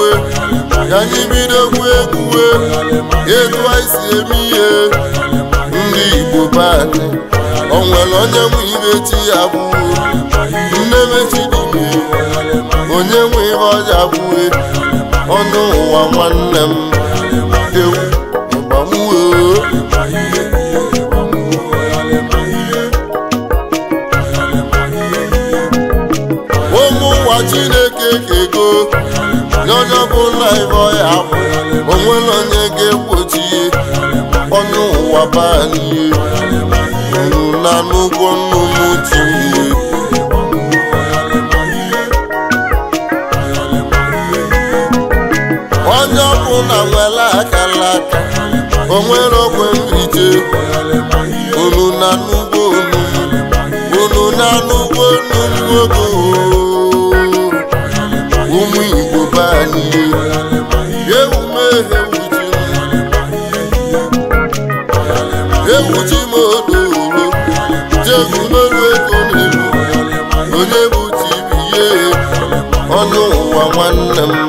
egwu ka anyị bido egwu etu anyị si eme ihe ndị Igbo be anyị o nwere onye nwe ibe chi ya bụ nne mechidime onye nwe ihe ọja bụ ọnụ ụwa nwanne m ewu ịgbamuo ụmụ ụwa Chineke kego n'onye ọbụla ibe ọya bụ onwere onye ga-egbochi ọnụ ụwa be anyị na n'ụgwọ nnụnụ tinye onye ọbụla nwere akara aka onwere ogwe mrije unu na n'ugbo unu na n'ugbo ogo ụmụ Igbo be anyị ewuchi m odoro jegumelu ego n'elu onye bụ tibiye ọnụ ụwa nwanne m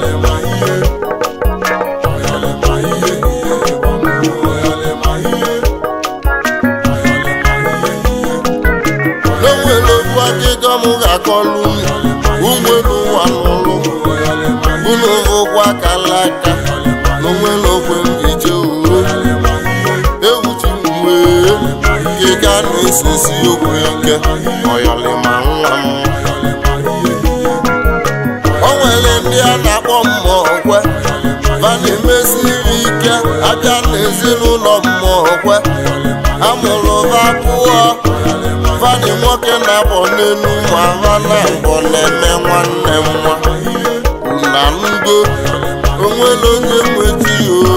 n'onwere okwu akịka m ga-akọlụ ụgbọelu ụwa n'ụlụ unu ụgwọ akala aka n'onwere okwe mbije uro ewuchi m kịka na-esisi okwu ike ọyọlịma nwa m o nwere ndị a na-akpọ mmụọkwe va na-emesiri ike abịa n'ezinụlọ mmụọkwe amụrụ va pụọ vani nwoke na-abọ n'elu ma va na mbọ na-eme nwanne m nwa na ngo onwere onye nweti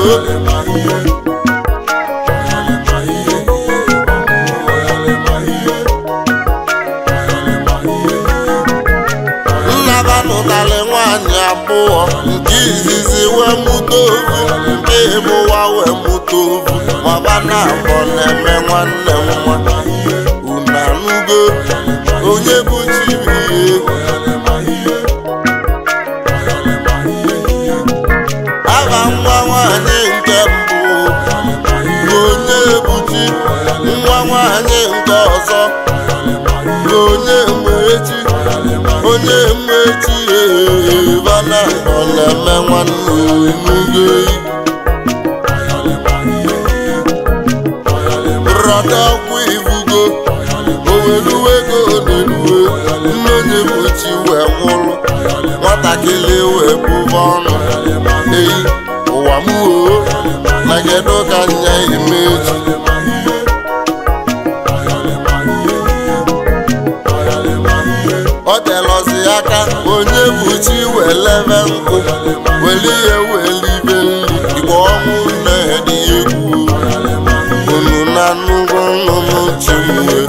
nnaba nụtarị nwaanyị abụọ nke izizi wee mụta ovu nke ịbụwa wee mụta ovu ma va na mbọ na-eme nwanne m nwa unanugo onye bụ chibiye aba nwa nwanyị nke mbụ onye buchi nwa nwanyị nke ọzọ onye mmechi bana ọ na-eme nwanne onugo rọda ọkwa ivugo oweluwe ego n'eluwe nne onye mmechi wee nwụrụ nwatakịrị wee bụba ọnụ eyi ụwa m na kedu ka nya imeji ọ telọzi aka onye buchi welebe nkụ weli ihe welibe nri igbe ọnwụ nne dị egwu unu na nnukwu nnụnụ chimwe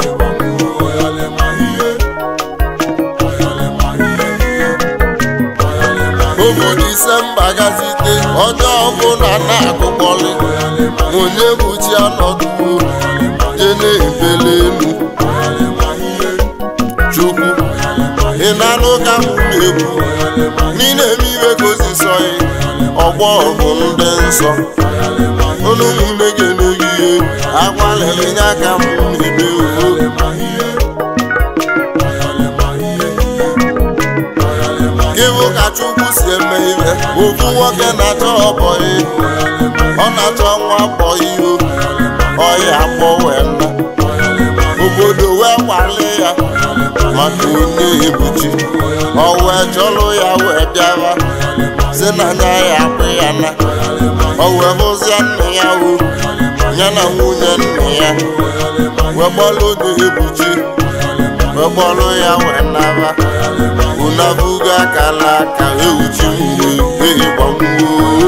obu Disemba gazite onye ọbụla na-akụkọrị onye buchi anọdụ je na-ebele elu Chukwu ị na-anụ ka m na-ekwu n'ile emiwe gozisọghị ọgbọ bụ ndị nsọ unu n'ime ga-enoghihe agbalịrị nya ka m na-ebe uho gịbụ ka Chukwu si eme ihe ofu nwoke na-achọ ọbọghị ọ na-achọ nwa bọghị o ọya akpọ wee nna obodo wee kwale ya maka onye ebuchi ọ wee chọrọ ya wee bịara si na nya ya akpụ ya na ọ wee hụzia nne ya o ya na nwunye nne ya wee gbọrọ onye ebuchi wee gbọrọ ya wee naba unabuga akala aka ewuchi mgbe ịgbamgbuo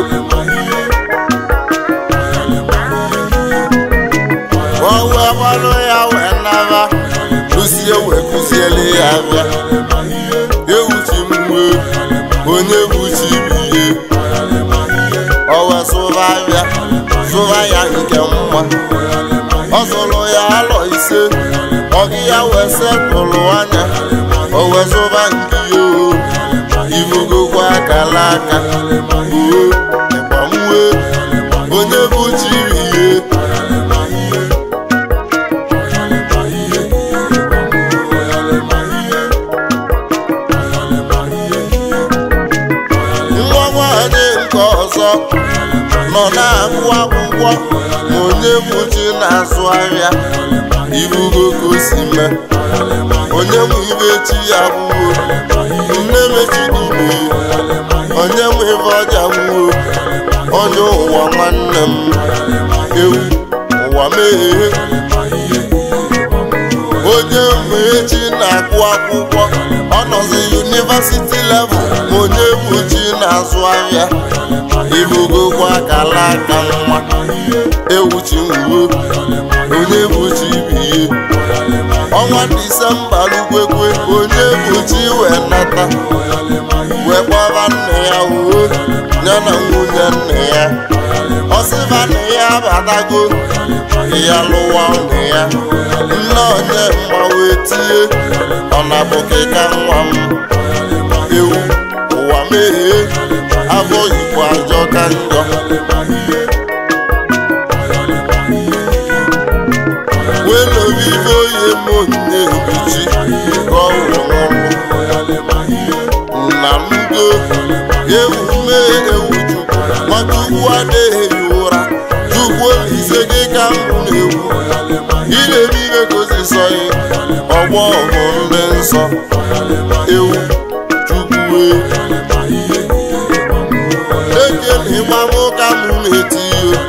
o wee gbọrọ ya wee naba lusie wee kụziele ya abịa ewuchi mgbe onye buchi biye o wee sụba abịa sụba ya nke mma ọ zụrụ ya alọ ise ọgị ya wee setụlụ anya o wee zụba nke ya o ibugokwa akala aka ịgbanwe onye bụ chiri ihe nwa nwanyị nke ọzọ nọ na-agụ akwụkwọ ma onye bụ chi na-azụ ahịa ibugo ka o si mee onye mụ ibe chi ya gbuo nne mechidube onye mụ ibe ọja gbuo onye ụwa nwanne m ewu ụwa meghee onye mụ echi na-agụ akwụkwọ ọ nọzi yunivasiti level ma onye bụ chi na-azụ ahịa ibugokwa akala aka nwa ewu chi nwuo onye bụ chi biye ọnwa Disemba lukwekwe onye bụ chi wee nata wee kpọba nne ya uwe ya na nwunye nne ya ọsịba nne ya abatago ya lụwa nne ya nne onye mgba wee tie ọ na-abụkịka nwa m ewu ụwa meghee afọ Igbo ajọ ka njọ welobibe oye monye ebuchi ka ọ nwụrụ na mdo ewu mee ewu Chukwu nwachukwu adịghị ụra Chukwu Olise gị ka mbụ na-ewu ilebibe gozisọghị ọgbọ ọgụ ndị nsọ ewu Chukwu ekele ịgbamụ ka mụ na-eti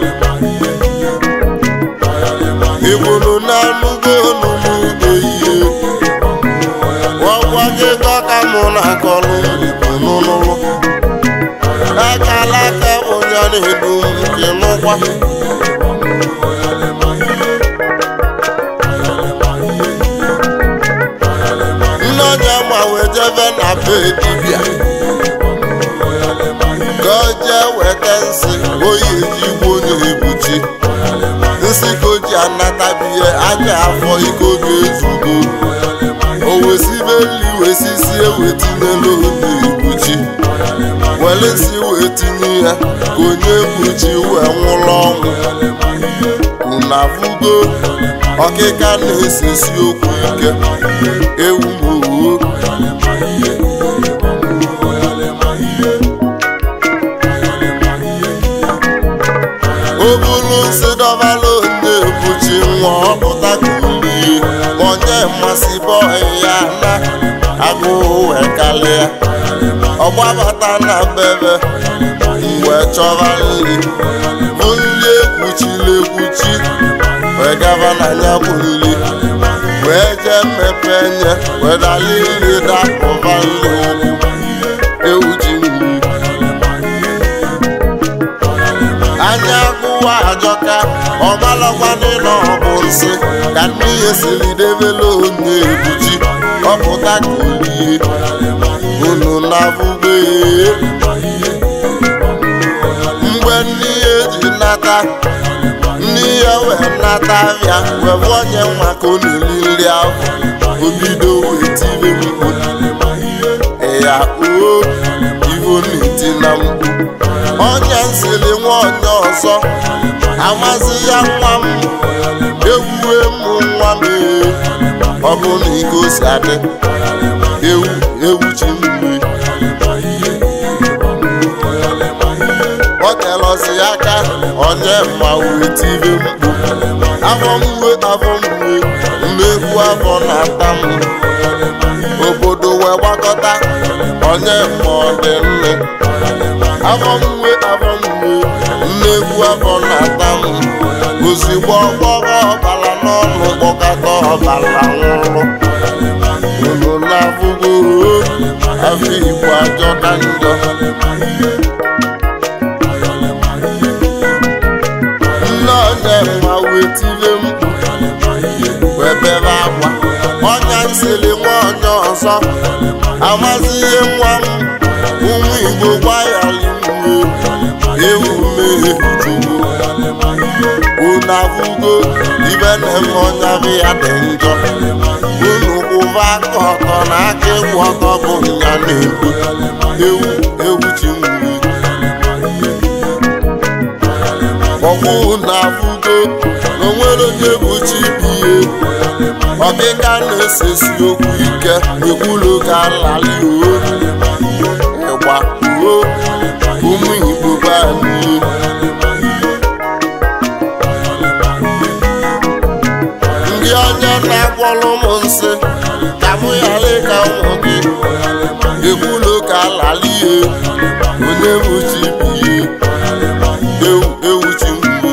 Ebolo na-anụgo n'ugbo ihe ọgwa gị ka mụ na-akọlụ n'ụlọ akala aka onye na-edu nke n'ụkwa nne onye ma wee jebe na be dibịa ka o jee weta nsị oyi ejigbo onye ebuchi nsị ka o ji anatabihe anya afọ ike oge ezugo o wesibe nri wesisi ewetinye n'oge ebuchi were nsị wee tinye ya ka onye ebuchi wee nwụrụ ọnwụ unu afụgo ọkịka na-esesi okwu ike ewu mowuo o buru nsị dọbala onye ebuchi nwa ọpụta ka ulie ma onye mmasị bọị ya na agụụ wee kalịa ọgbabata na bebe mgbe chọba nri bụ nri ekwuchiri ekwuchi wee gaba na ya bụ nri wee jee mmepe nye wee dali nri dapụba nri ụkwụ ewu ji nri anya agụwa ajọka ọmalọkwanị na ọbụ nsị ka ndị ihe siri debela onye ebuchi ọpụta ka olie unu na-abụbe mgbe ndị ihe ji nata ndị ihe wee nata abịa wee bụ onye nwa ka ọ na-eri nri ahụ obido wee tibe mkpu ya oo ivo na-eti na mkpu onye nsiri nwa onye ọzọ amazi ya nwa m ewuwe mụ nwa m ọ bụ na iko si adị ewu chi mmiri ọ telọsi aka onye mma wee tibe mkpu afọ mwe mmekwu afọ na-ata m obodo wee gbakọta onye mma ọ dị nne afọ mwe mmekwu afọ na-ata m ozigbo ọgbọrọ ọbara n'ọnụ kpọkọta ọbara nwụrụ unu na-afụgo afọ Igbo ajọ ka njọ nne onye mma wee tibe mkpu wee bebe akwa ọnya nsiri nwa onye ọzọ amazi ihe nwa m ụmụ Igbo gwayaliwe ewu mmehie Chukwu unu afụgo ibe na-eme ọnya bụ ya dị njọ unu kwụba aka ọtọ na aka ịkwụ ọtọ bụ nya na-ekwu ewu chi m ọkwụ na-afụgo na onwere onye bụ chibihe ọkịka na-esesi okwu ike ekwulu ka nlali ịgba ụmụ Igbo banyị ndị ọnya na-agwọrọ m nsị ka mụ ghara ịka ụmụ gị ekwulu ka nlali onye bụ chibihe ewu chi mgbe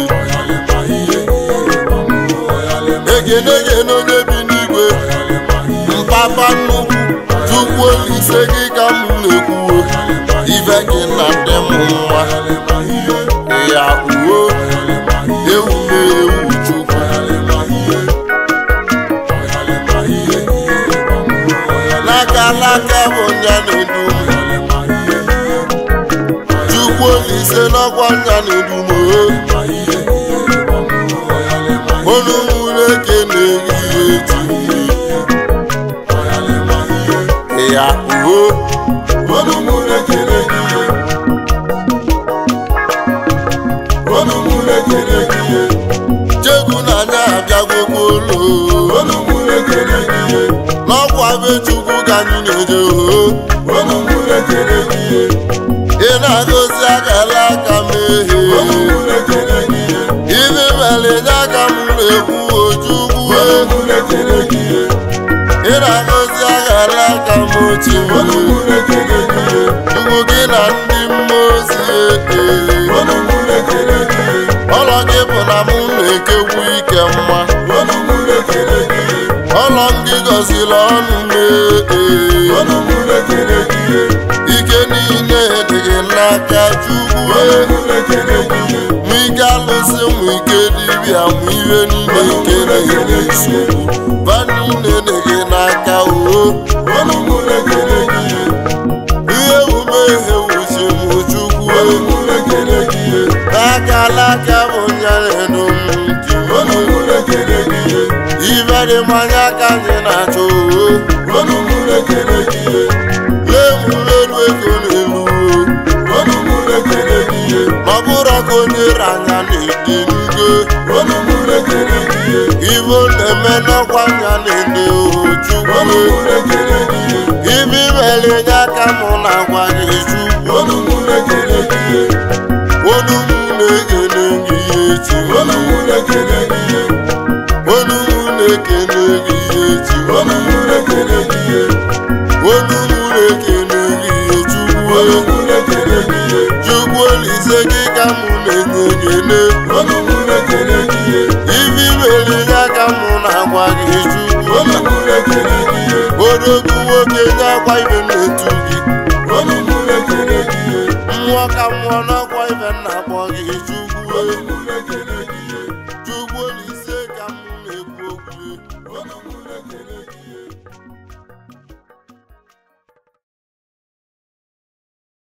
egene onye bi n'igwe mpapa nnukwu Chukwu Olise gị ka m na-ekwuo ife gị na ndị m nwa ya uwe ewu na-ewu Chukwu n'aka bụ nya na-edu Chukwu Olise n'ọkwa nya na-edu olu mụrụ eke na-ehihe eji ya uwe olu mụrụ eke na-ehihe chegbu na anya abịagwokwa olu mụrụ eke na-ehihe n'ọkwa be Chukwu ka anyị na-eje olu mụrụ eke na-ehihe ị na-agọzi akara aka mehie ibe mere nye aka m na-ekwu Ojukwu ị na-agọzi aghara aka m ochi Chukwu gị na ndị mmụọ ozi ọlọ gị bụ na mụ na-ekekwu ike mma ọlọ m gị gọziri ọnụ ike niile dị gị n'aka Chukwu mụ ike alụsị mụ ike dibịa mụ ihe niile nke na-enye nsogbu ba niile dị gị n'aka ihe omume ihe wuchi mụ Chukwu n'aka alaka bụ nya na-edo m ibe dị mmanya ka anyị na-achọ lemulelu ego n'elu ọ bụrụ ka onye ranya na-ede ngo ibo na-eme n'ọkwa nya na-ede Chukwu ibe imere nye aka mụ na-agwa gị Chukwu olu mụ na-ekele gị echi olu mụ na-ekele gị echi olu mụ na-ekele gị Chukwu Olise gị ka mụ na-enye ibi mere ya ka mụ na-agwa gị Chukwu odogwu nwoke nye akwa ibe na-etu gị mmụọ ka mmụọ n'ọkwa ibe na-akpọ gị Chukwu